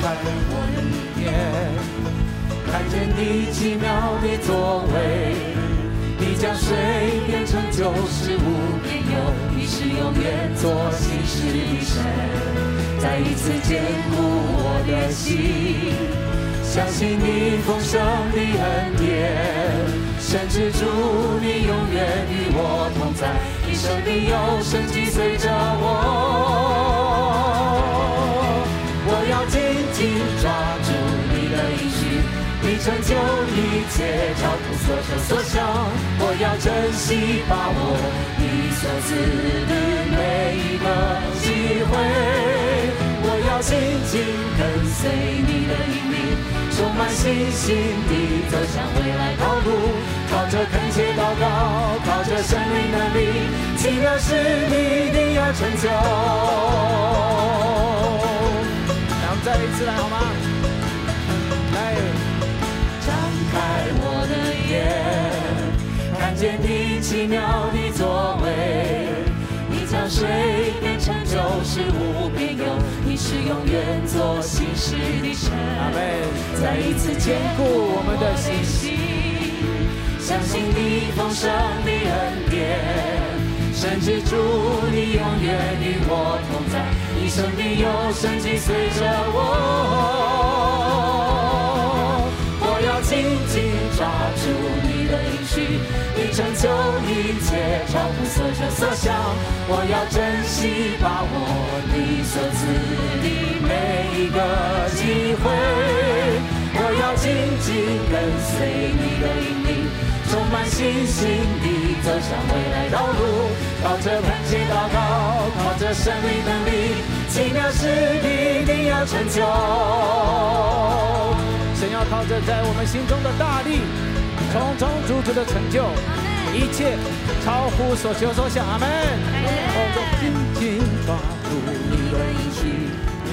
开我的眼，看见你奇妙的作为。你将水变成旧事物变有，你是永远做新事的神，再一次坚固我的心，相信你丰盛的恩典，神之主你永远与我同在，你生命有生机随着我要紧紧抓住你的应许，你成就一切，超乎所求所想，我要珍惜把握你所赐的每一个机会，我要紧紧跟随你的引领，充满信心地走向未来道路，靠着恳切祷告，靠着圣灵能力，奇妙事你一定要成就。让我们再一次来好吗？来，张开我的眼，看见你奇妙的作为，你将水变成旧事物变有，你是永远做新事的神。阿们。再一次坚固我们的信心，相信你丰盛的恩典，神之主你永远与我同在，你生命有生机随着我要紧紧抓住你的应许，你成就一切，超乎所求所想，我要珍惜把握你所赐的每一个机会，我要紧紧跟随你的引领，充满信心地走向未来道路，靠着恳切祷告，靠着圣灵能力，奇妙事一定要成就。神要靠着在我们心中的大力，重重足足的成就一切，超乎所求所想。阿们。我紧紧抓住你的应许，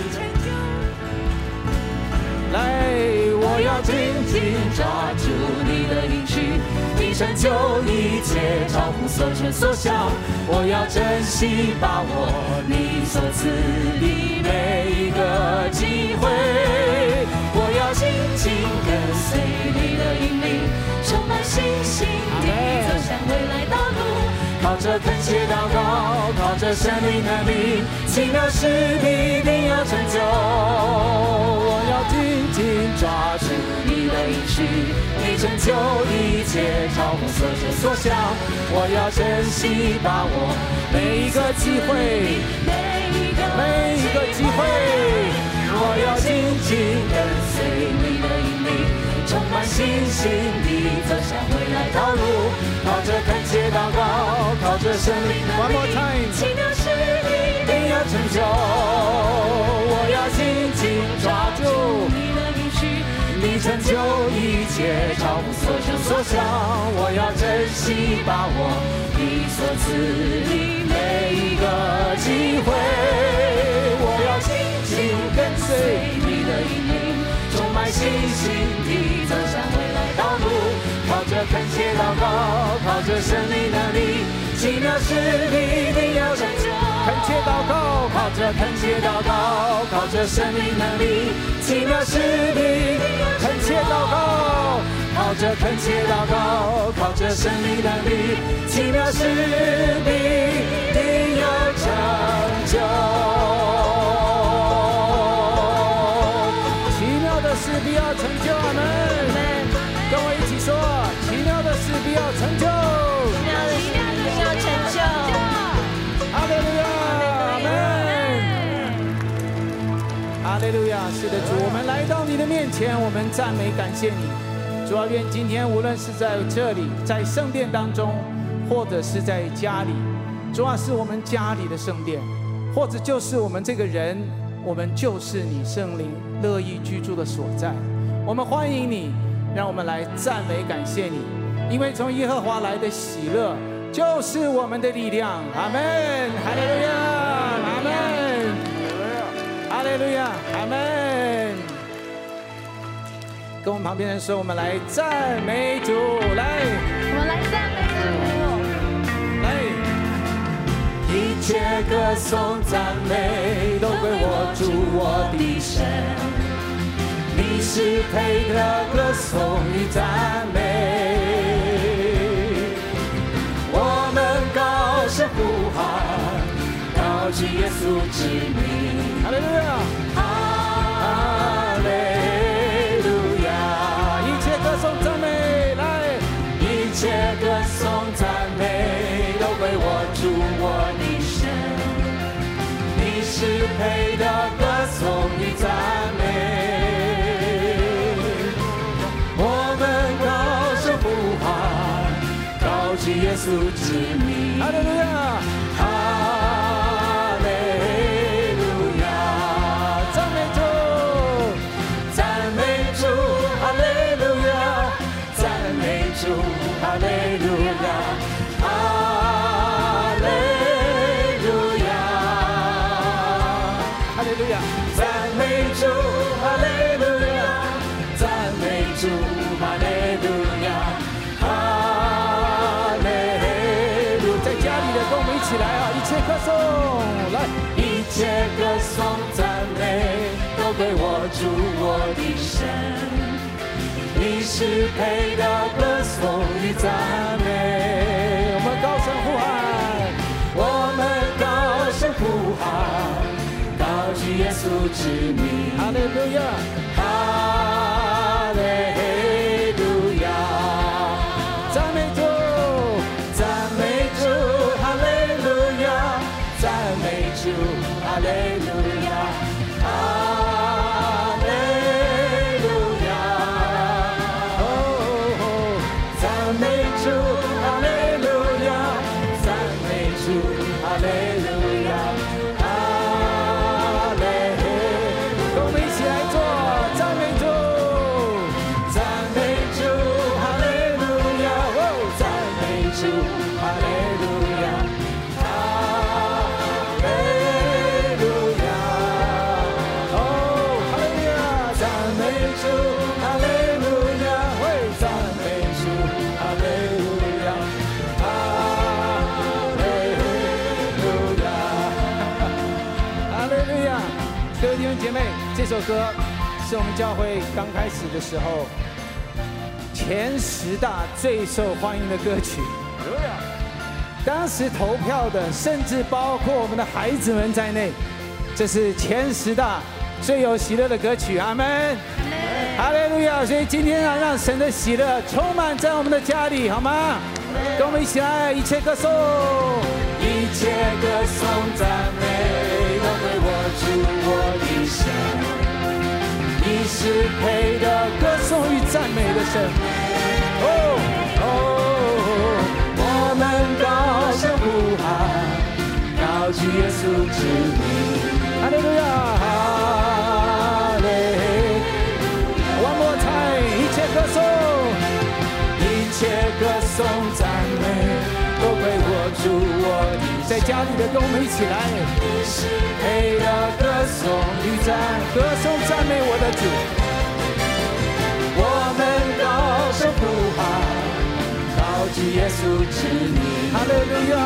来，我要紧紧抓住你的应许，你成就一切，超乎所求所想，我要珍惜把握你所赐的每一个机会，我要紧紧跟随你的引领，充满信心地走向未来道路，靠着恳切祷告，靠着圣灵能力，奇妙事一定要成就，我要紧紧抓住你的应许，你成就一切，超乎所求所想，我要珍惜把握每一个机会，每一个机会，我要紧紧跟随你的引领，充满信心地走向未来道路，靠着恳切祷告，靠着圣灵能力，奇妙事一定要成就，我要紧紧抓住你的应许，你成就一切，超乎所求所想，我要珍惜把握你所赐的每一个机会，我要紧紧跟随你的引领，充满信心地走向未来道路，靠着恳切祷告，靠着圣灵能力，奇妙事一定要成就，恳切祷告，靠着恳切祷告，靠着圣灵能力，奇妙事一定要恳切祷告，靠着恳切祷告，靠着圣灵能力，奇妙事一定要成就，奇妙的事必要成就。阿们。跟我一起说，奇妙的事必要成就， 奇妙的事必要成就。 哈利路亚，阿门。哈利路亚，是的，主，我们来到你的面前，我们赞美感谢你。主啊，愿今天无论是在这里，在圣殿当中，或者是在家里，主啊，是我们家里的圣殿，或者就是我们这个人，我们就是你圣灵乐意居住的所在。我们欢迎你，让我们来赞美感谢你，因为从耶和华来的喜乐就是我们的力量。阿们，哈利路亚，阿们，哈利路亚，阿们。跟我们旁边人说，我们来赞美主，来， 我们来赞美主。 来，一切歌颂赞美都归我主我的神， 你是配得歌颂与赞美。我们高声呼喊，高举耶稣之名。 哈利路亚， 哈利路亚！ 一切歌颂赞美，来， 一切歌颂赞美都归我主我的神。你是配得歌颂与赞美。我们高声呼喊，高举耶稣之名。 哈利路亚， 哈利路亚！赞美主，赞美主，哈利路亚！赞美主，哈利路亚！哈利路亚！ 哈利路亚， 赞美主，哈利路亚！赞美主，哈利路亚！哈利路亚！ 在家里的跟我们一起来啊！一切歌颂，来， 一切歌颂赞美都归我主我的神。你是配得歌颂与赞美。 我们高声呼喊， 我们高声呼喊，高举耶稣之名。 哈利路亚， 哈利路亚！赞美主，赞美主，哈利路亚！赞美主，哈利路亚！哈利路亚！哦，赞美主，哈利路亚！赞美主，哈利路亚！哈利路亚！ 跟我们一起来做赞美主， 赞美主，哈利路亚！哦，赞美主，哈利路亚！哈利路亚！ 哦，哈利路亚， 赞美主，哈利路亚！哦，赞美主，哈利路亚！哈利路亚！ 哈利路亚！各位弟兄姐妹，这首歌是我们教会刚开始的时候前10大最受欢迎的歌曲。当时投票的，甚至包括我们的孩子们在内，这是前10大最有喜乐的歌曲。阿门，哈利路亚！所以今天啊，让神的喜乐充满在我们的家里，好吗？跟我们一起来，一切歌颂。 一切歌颂赞美都归我主我的神。你是配得歌颂与赞美的神。哦哦，我们高声呼喊，高举耶稣之名。 哈利路亚， 哈利 One more time，一切歌颂， 一切歌颂赞美都归我主我的神。 在家里的跟我们一起来， 配得歌颂与歌颂赞美我的主。 我们高声呼喊，高举耶稣之名。 哈利路亚，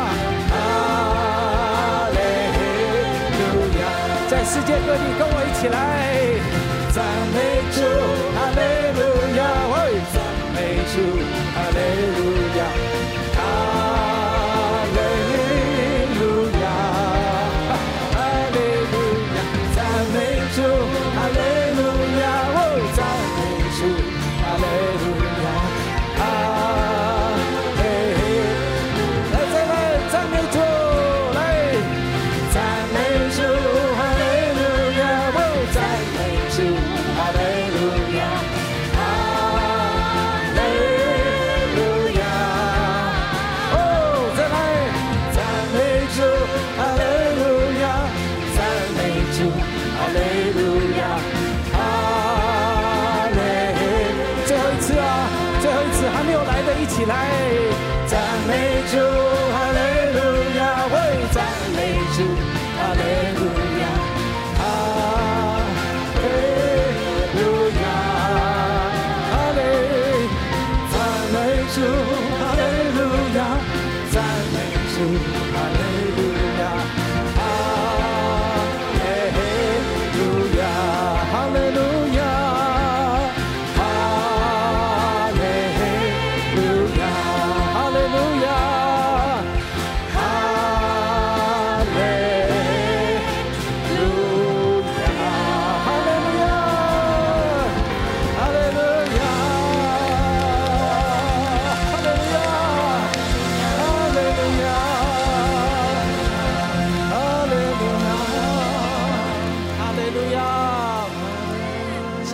哈利路亚！ 在世界各地跟我一起来， 赞美主，哈利路亚！赞美主，哈利路亚！哈利路亚！哈利路亚！赞美主，哈利路亚！赞美主，哈利路亚！哈利， 来再来赞美主，来赞美主，哈利路亚！赞美主，哈利路亚！哈利路亚！ 哦，再来赞美主，哈利路亚！赞美主，哈利路亚！哈利， 最后一次啊，最后一次还没有来的一起来， 赞美主，哈利路亚！赞美主，哈利路亚！哈利路亚！哈利，赞美主，哈利路亚！赞美主，哈利路亚！哈利路亚！ 哈利路亚，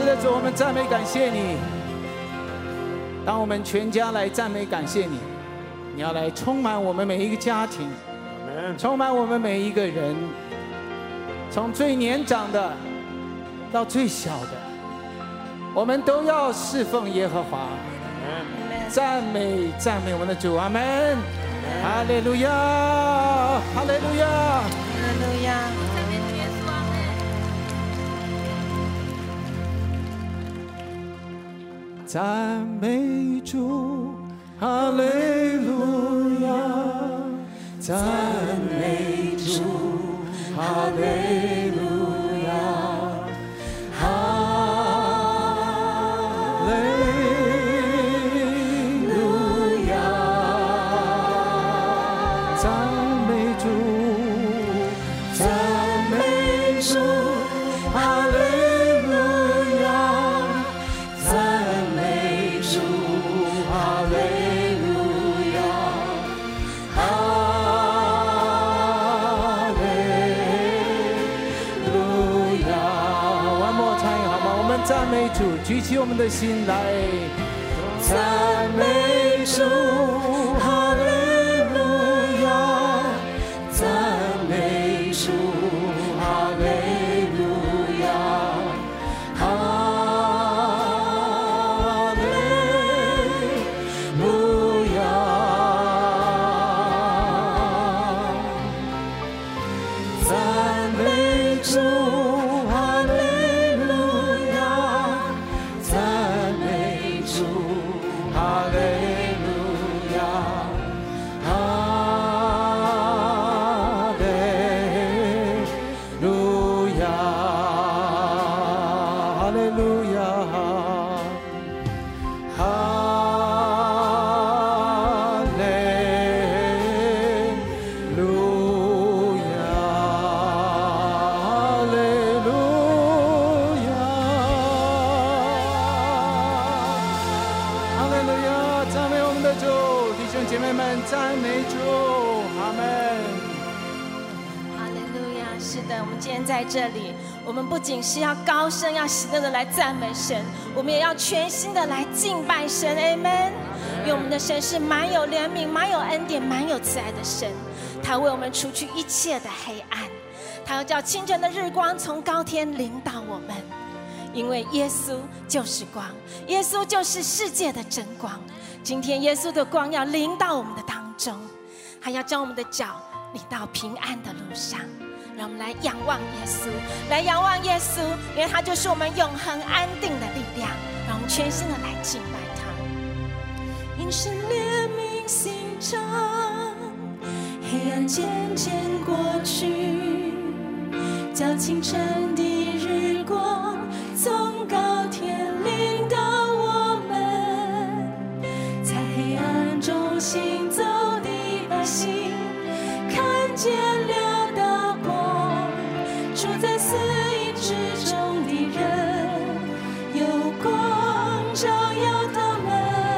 是的，主，我们赞美感谢你。当我们全家来赞美感谢你，你要来充满我们每一个家庭，充满我们每一个人，从最年长的到最小的，我们都要侍奉耶和华。赞美赞美我们的主，阿门。哈利路亚，哈利路亚， 哈利路亚。 赞美主，哈利路亚，赞美主，哈利路亚，哈利路亚，赞美主，赞美主，哈利。赞美主，举起我们的心来，赞美主，哈利路亚，赞美主，哈利路亚，哈利路亚，赞美主。姐妹们，赞美主，阿们。 哈利路亚！是的，我们今天在这里，我们不仅是要高声、要喜乐的来赞美神，我们也要全心的来敬拜神，阿们。因为我们的神是满有怜悯、满有恩典、满有慈爱的神，他为我们除去一切的黑暗，他要叫清晨的日光从高天临到我们。因为耶稣就是光，耶稣就是世界的真光。今天耶稣的光要临到我们的当中，他要将我们的脚领到平安的路上。让我们来仰望耶稣，来仰望耶稣，因为他就是我们永恒安定的力量。让我们全心的来敬拜他。因神怜悯心肠，黑暗渐渐过去，叫清晨的日光从高天临到我们，在黑暗中行走的百姓看见了大光，住在死荫之中的人有光照耀他们，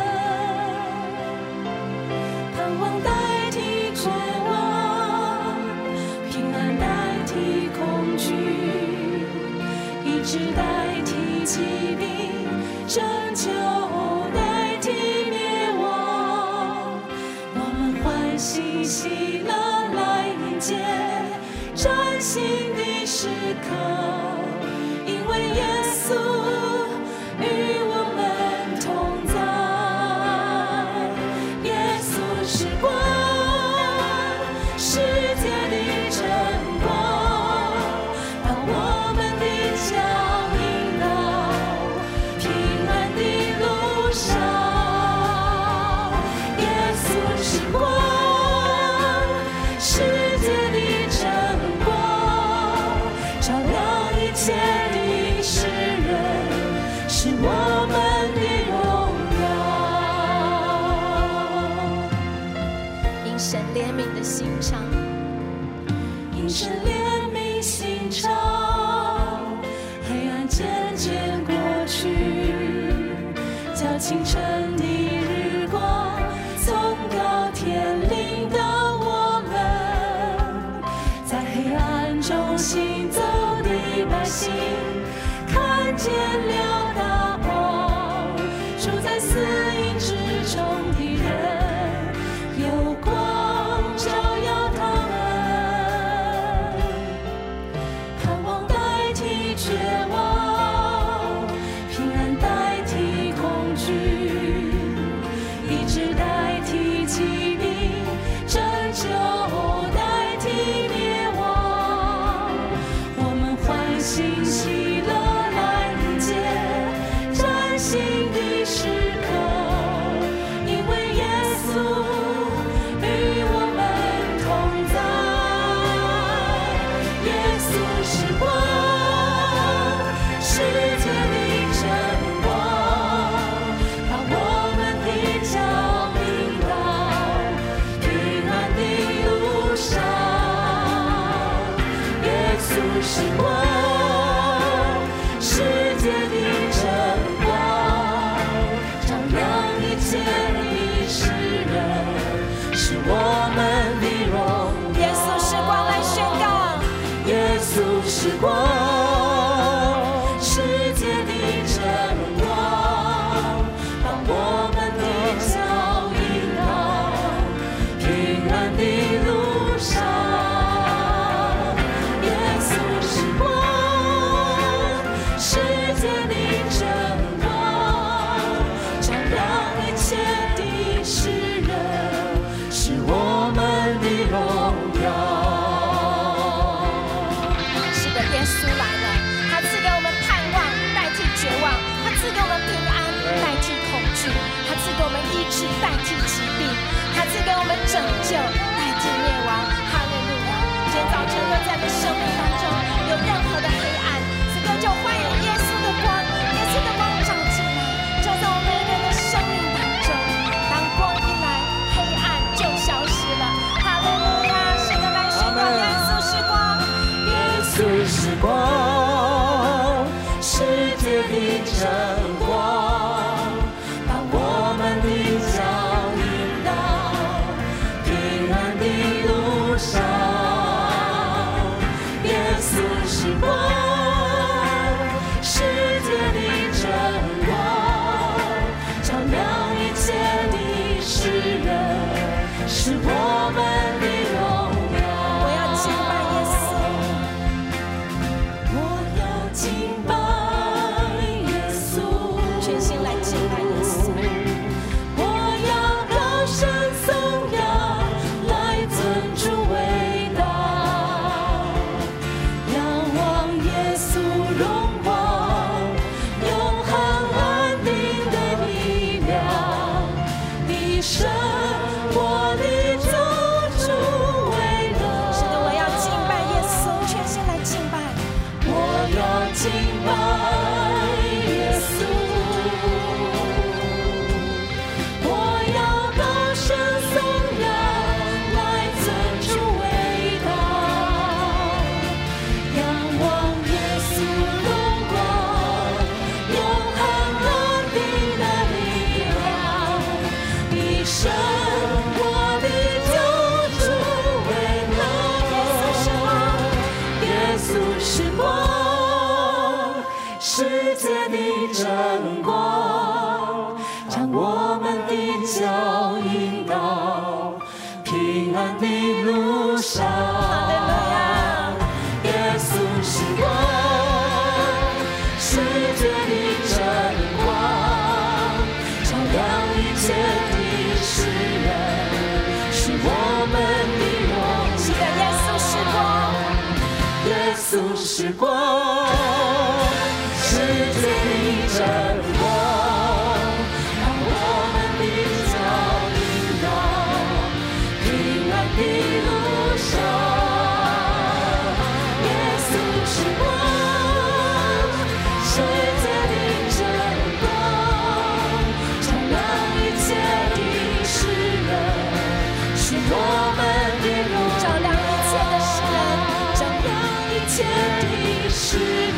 盼望代替绝望，平安代替恐惧，医治代替疾病，拯救代替灭亡。我们欢喜喜乐来迎接崭新的时刻，因为耶稣与我们同在。耶稣是光，世界的真光，把我们的脚引导平安的路上。耶稣是光，世界的真光，照亮一切的世人，是我们的荣耀。因神怜悯的心肠，因神怜悯心肠，黑暗渐渐过去，叫清晨的日光从高天临到我们，在黑暗中行走的百姓看见了大光，住在死荫之中的人，有光照耀他们。盼望代替绝望，平安代替恐惧，医治代替疾病，拯救代替灭亡。我们欢欣喜乐来迎接崭新的时刻，因为耶稣与我们同在。耶稣是光，世界的真光，把我们的脚引导平安的路上。耶稣是光，世界的真光，照亮一切的世人，是我们的荣耀。 耶稣是光，来宣告。 耶稣是光，世界的真光，把我们的脚引导平安的路上。耶稣是光，世界的真光，照亮一切的世人，是我们的荣耀。 是的，耶稣来了，他赐给我们盼望，代替绝望；他赐给我们平安，代替恐惧；他赐给我们医治，代替疾病；他赐给我们拯救，代替灭亡。哈利路亚！今天早晨，若在你生命当中有任何的黑暗，此刻就欢迎耶稣的光，耶稣的光照进来，照在我们每一个人的生命当中。当光一来，黑暗就消失了。哈利路亚！是的，来宣告耶稣是光。 耶稣是光，世界的真光，把我们的脚引导平安的路上。耶稣是光，世界的真光，照亮一切的世人，是我们的荣耀。 我要敬拜耶稣。 我要敬拜耶稣， 全心来敬拜耶稣。 我要高声颂扬，来尊主伟大，仰望耶稣荣光，永恒安定的力量，你胜我的救主为乐。 是的，我要敬拜耶稣，全心来敬拜。 我要敬拜耶稣，我要高声颂扬，来尊主伟大，仰望耶稣荣光，永恒安定的力量，你胜我的救主为乐。耶稣是光，世界的真光，将我们的脚引导平安的路上。 哈利路亚！ 耶稣是光，世界的真光，照亮一切的世人，是我们的荣是的，耶稣是光。 耶稣是光，世界的真光，让我们的脚引导平安的路上。耶稣是光，世界的真光，照亮一切的世人，是我们的荣耀。 照亮一切的世人， 照亮一切的世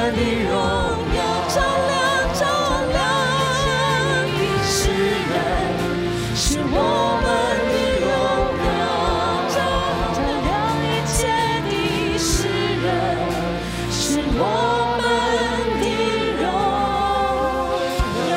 的荣耀， 照亮世人，是我们的荣耀， 照亮一切的世人，是我们的荣耀。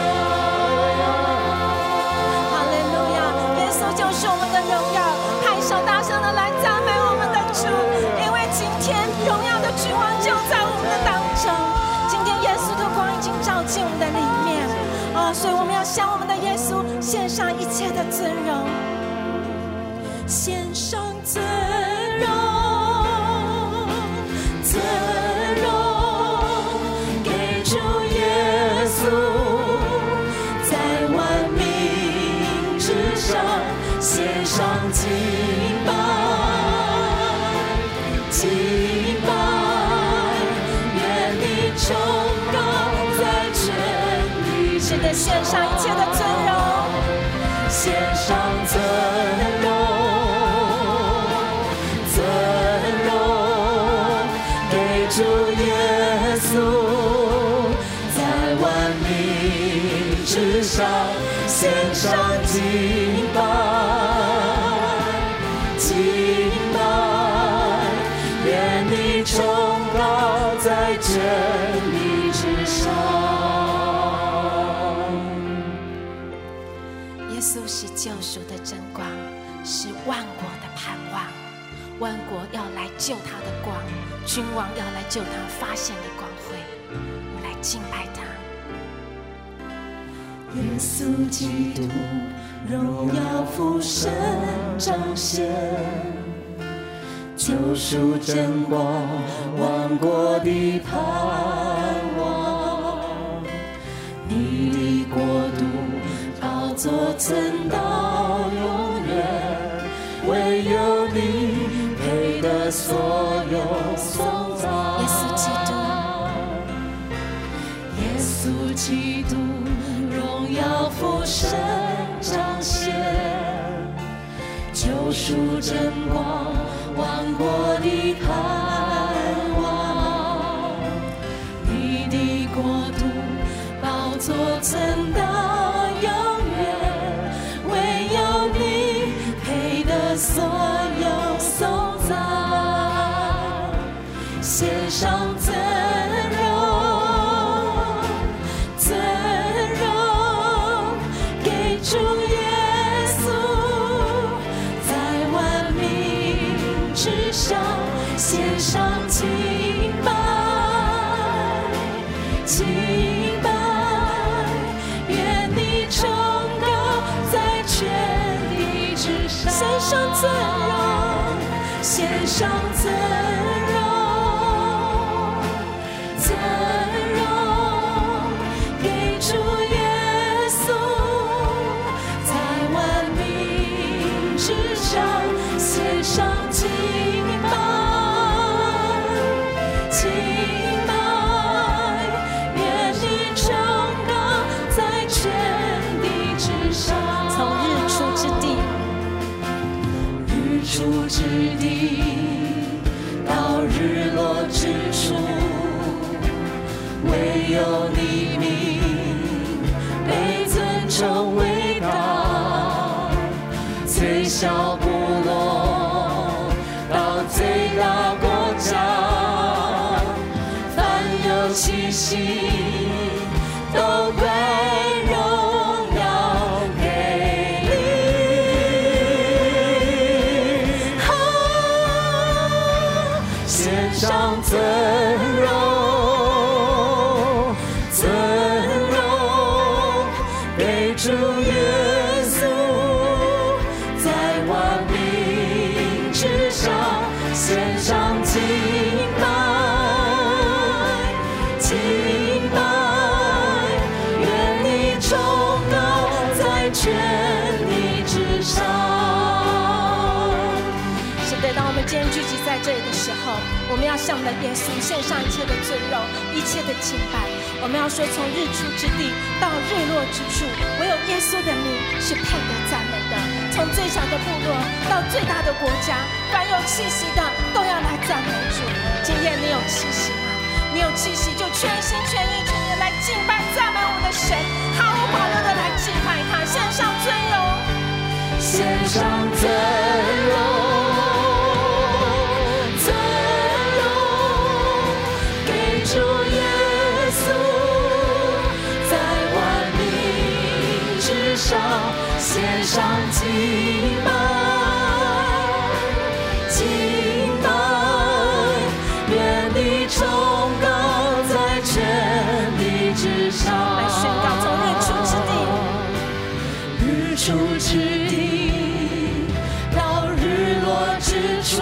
哈利路亚！耶稣就是我们的荣耀，拍手大声的来赞美我们的主，因为今天荣耀的君王就在我们的当中。今天耶稣的光已经照进我们的里面，所以我们要向我们的耶稣献上一切的尊荣，献上尊荣，尊荣给主耶稣，在万民之上献上敬拜，敬拜，愿你崇高在全地，是的，献上一切的尊荣，献上尊荣，尊荣给主耶稣，在万民之上献上敬拜，敬拜，愿你崇高在真理之上。耶稣是救赎的真光，是万国的盼望，万国要来救他的光，君王要来救他发现的光辉。我们来敬拜他。耶稣基督，荣耀父神彰显，救赎真光，万国的盼望。你的国度宝座存到永远，唯有你配得所有颂赞。耶稣基督，耶稣基督，荣耀父神彰显，救赎真光，万国的盼望。你的国度宝座存到永远，唯有你配得所有颂赞，献上尊荣，尊荣给主耶稣，在万民之上献上敬拜，敬拜，愿你崇高在全地之上，献上尊荣，献上尊荣，尊荣给主耶稣，在万民之上献上敬拜，敬拜，愿你崇高在全地之上。从日出之地，日出之地到日落之处，唯有你名被尊崇伟大，最小部落到最大国家，凡有气息都归荣耀给你。献上尊荣，尊荣给主耶稣，在万民之上献上敬拜，敬拜，愿你崇高在全地之上。是的，当我们今天聚集在这里的时候，我们要向我们的耶稣献上一切的尊荣，一切的敬拜。我们要说，从日出之地到日落之处，唯有耶稣的名是配得赞美的。从最小的部落到最大的国家，凡有气息的都要来赞美主。今天你有气息吗？你你有气息，就全心全意全意来敬拜赞美我们的神，毫无保留的来敬拜他，献上尊荣， 献上尊荣。主耶稣在万民之上献上敬拜，敬拜，愿你崇高在全地之上。 来宣告从日出之地到日落之处，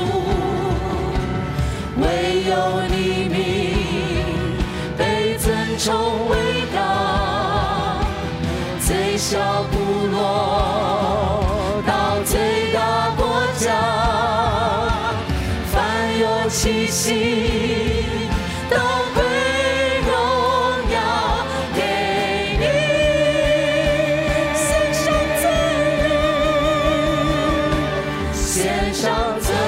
唯有你名崇伟大，最小部落到最大国家，凡有气息都归荣耀给你，献上尊荣，献上尊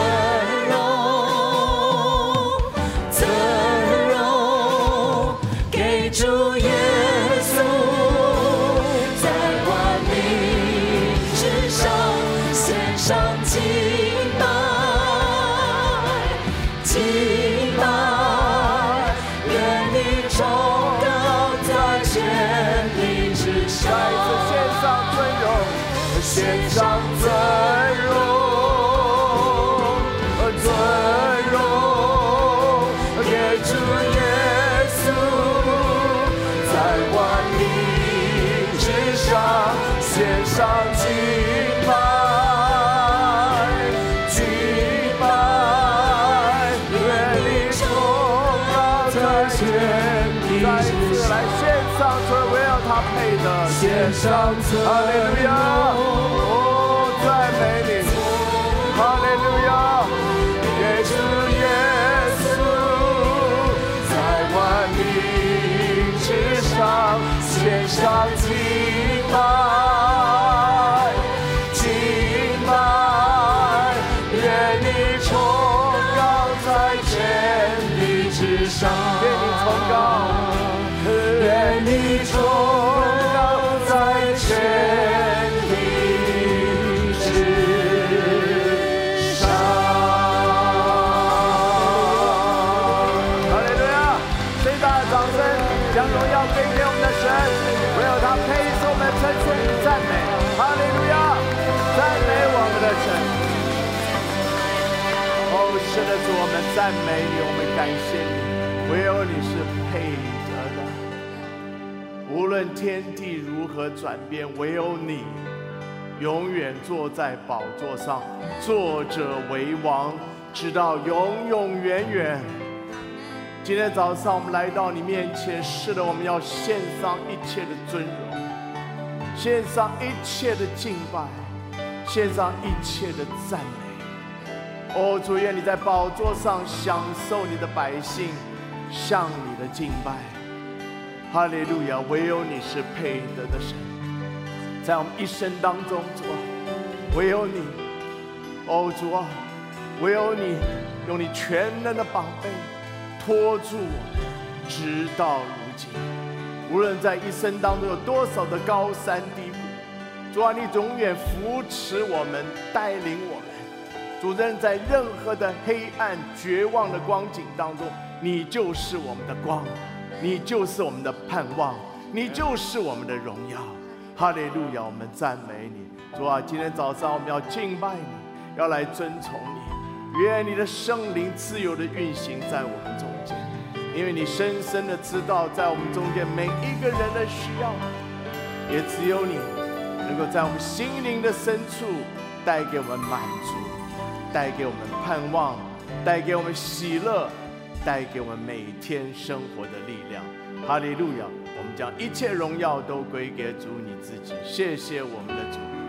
主耶稣在万民之上献上敬拜，敬拜，愿你崇高在全地之上。 再次献上尊荣，献上尊荣，给主耶稣。献上敬拜，敬拜，愿你崇高在全地。再一次来献上尊，唯有他配的。献上尊，哈利路亚！哦，赞美你，哈利路亚！给主耶稣在万民之上献上敬拜。愿你崇高，愿你崇高在全地之上。哈利路亚！最大的掌声，将荣耀归给我们的神，唯有他配受我们称颂与赞美。哈利路亚！赞美我们的神。哦，是的主，我们赞美你，我们感谢你。唯有你是配得的，无论天地如何转变，唯有你永远坐在宝座上，坐者为王，直到永永远远。今天早上我们来到你面前，是的，我们要献上一切的尊荣，献上一切的敬拜，献上一切的赞美。哦，主，愿你在宝座上享受你的百姓向你的敬拜。哈利路亚！唯有你是配得的神，在我们一生当中，主啊，唯有你，哦主啊，唯有你用你全能的膀臂托住我们，直到如今。无论在一生当中有多少的高山低谷，主啊，你永远扶持我们，带领我们。主人，在任何的黑暗绝望的光景当中，你就是我们的光，你就是我们的盼望，你就是我们的荣耀。哈利路亚！我们赞美你，主啊！今天早上我们要敬拜你，要来尊崇你。愿你的圣灵自由的运行在我们中间，因为你深深的知道，在我们中间每一个人的需要，也只有你能够在我们心灵的深处带给我们满足，带给我们盼望，带给我们喜乐，带给我们每天生活的力量。哈利路亚！我们将一切荣耀都归给主你自己。谢谢我们的主。